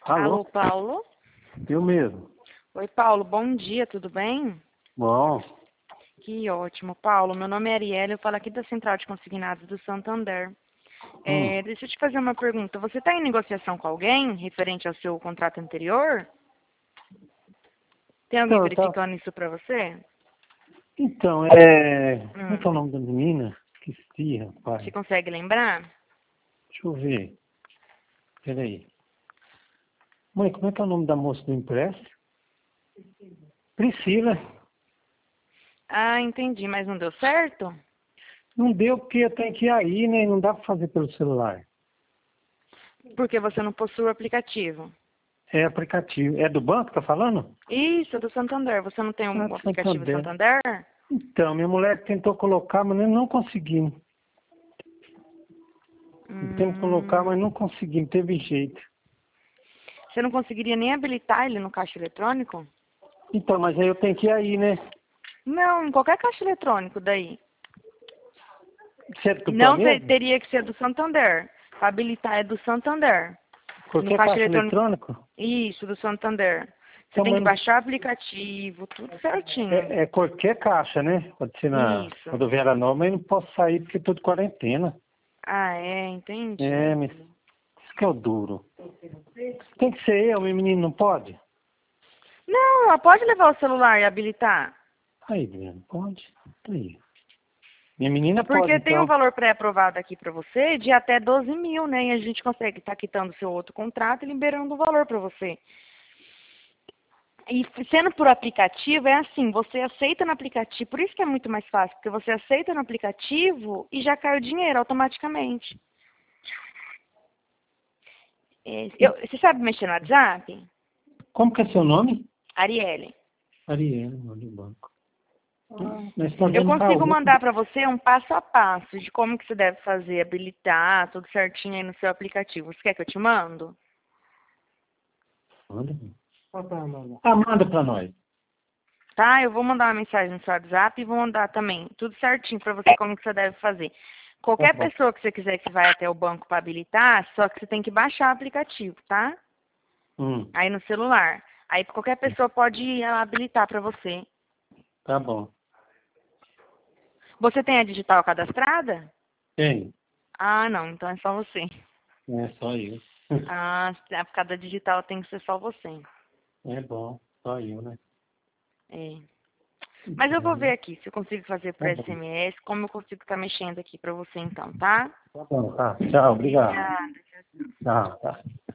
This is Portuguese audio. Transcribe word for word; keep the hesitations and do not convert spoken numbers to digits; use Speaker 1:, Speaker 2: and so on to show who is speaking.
Speaker 1: Alô?
Speaker 2: Alô, Paulo?
Speaker 1: Eu mesmo.
Speaker 2: Oi, Paulo, bom dia, tudo bem?
Speaker 1: Bom.
Speaker 2: Que ótimo. Paulo, meu nome é Arielle, eu falo aqui da Central de Consignados do Santander.
Speaker 1: Hum.
Speaker 2: É, deixa eu te fazer uma pergunta. Você está em negociação com alguém referente ao seu contrato anterior? Tem alguém
Speaker 1: Então, eu tava...
Speaker 2: verificando isso para você?
Speaker 1: então, é... Como é que é
Speaker 2: Hum,
Speaker 1: o nome da menina? Esqueci, rapaz.
Speaker 2: você consegue lembrar?
Speaker 1: Deixa eu ver. Peraí. Mãe, como é que é o nome da moça do empréstimo? Priscila.
Speaker 2: Ah, entendi, mas não deu certo?
Speaker 1: Não deu porque eu tenho que ir aí, né? Não dá pra fazer pelo celular.
Speaker 2: Porque você não possui o aplicativo.
Speaker 1: É aplicativo. É do banco, tá falando?
Speaker 2: Isso, é do Santander. Você não tem
Speaker 1: Ah,
Speaker 2: um
Speaker 1: do
Speaker 2: aplicativo
Speaker 1: Santander.
Speaker 2: Santander?
Speaker 1: Então, minha mulher tentou colocar, mas nós não conseguimos. Tentamos colocar,
Speaker 2: Hum,
Speaker 1: mas não conseguimos. Teve jeito.
Speaker 2: você não conseguiria nem habilitar ele no caixa eletrônico?
Speaker 1: Então, mas aí eu tenho que ir aí, né?
Speaker 2: Não, em qualquer caixa eletrônico daí.
Speaker 1: Você é do
Speaker 2: Não te-
Speaker 1: planeta?
Speaker 2: teria que ser do Santander. Para habilitar é do Santander. No
Speaker 1: Qualquer
Speaker 2: caixa
Speaker 1: caixa
Speaker 2: eletrônico.
Speaker 1: eletrônico?
Speaker 2: Isso, do Santander. Você
Speaker 1: Então,
Speaker 2: tem que
Speaker 1: mas
Speaker 2: baixar o aplicativo, tudo certinho.
Speaker 1: é, é qualquer caixa, né? Pode ser na
Speaker 2: Isso.
Speaker 1: rodoviária nova, mas eu não posso sair porque estou de quarentena.
Speaker 2: Ah, é, entendi.
Speaker 1: É, mas isso que é o duro. Tem que ser eu, meu menino, não pode?
Speaker 2: Não, ela pode levar o celular e habilitar.
Speaker 1: Aí, Adriano, pode? Aí. Minha menina pode,
Speaker 2: Porque tem um
Speaker 1: então.
Speaker 2: valor pré-aprovado aqui para você de até doze mil, né? E a gente consegue estar quitando seu outro contrato e liberando o valor para você. E sendo por aplicativo, é assim, você aceita no aplicativo, por isso que é muito mais fácil, porque você aceita no aplicativo e já cai o dinheiro automaticamente. É, eu- você sabe mexer no WhatsApp?
Speaker 1: Como que é seu nome?
Speaker 2: Arielle.
Speaker 1: Ariane, nome do banco. Ah, nós estamos
Speaker 2: Eu
Speaker 1: vendo para
Speaker 2: consigo
Speaker 1: outro.
Speaker 2: mandar para você um passo a passo de como que você deve fazer, habilitar, tudo certinho aí no seu aplicativo. Você quer que eu te mando?
Speaker 1: Manda. Ah, manda para nós.
Speaker 2: Tá? Eu vou mandar uma mensagem no seu WhatsApp e vou mandar também tudo certinho para você como que você deve fazer.
Speaker 1: Tá
Speaker 2: Qualquer
Speaker 1: bom.
Speaker 2: pessoa que você quiser que vai até o banco para habilitar, só que você tem que baixar o aplicativo, tá?
Speaker 1: Hum,
Speaker 2: Aí no celular. Aí qualquer pessoa pode habilitar para você.
Speaker 1: tá bom.
Speaker 2: Você tem a digital cadastrada?
Speaker 1: Tem.
Speaker 2: Ah, não, então é só você.
Speaker 1: É só eu.
Speaker 2: Ah, a cada digital tem que ser só você.
Speaker 1: É bom, só eu, né?
Speaker 2: É. Mas eu vou ver
Speaker 1: Então,
Speaker 2: aqui se eu consigo fazer por
Speaker 1: tá bom.
Speaker 2: S M S, como eu consigo estar mexendo aqui para você então, tá?
Speaker 1: Tá bom, tá. Tchau, obrigado.
Speaker 2: Obrigada.
Speaker 1: Tá, tá.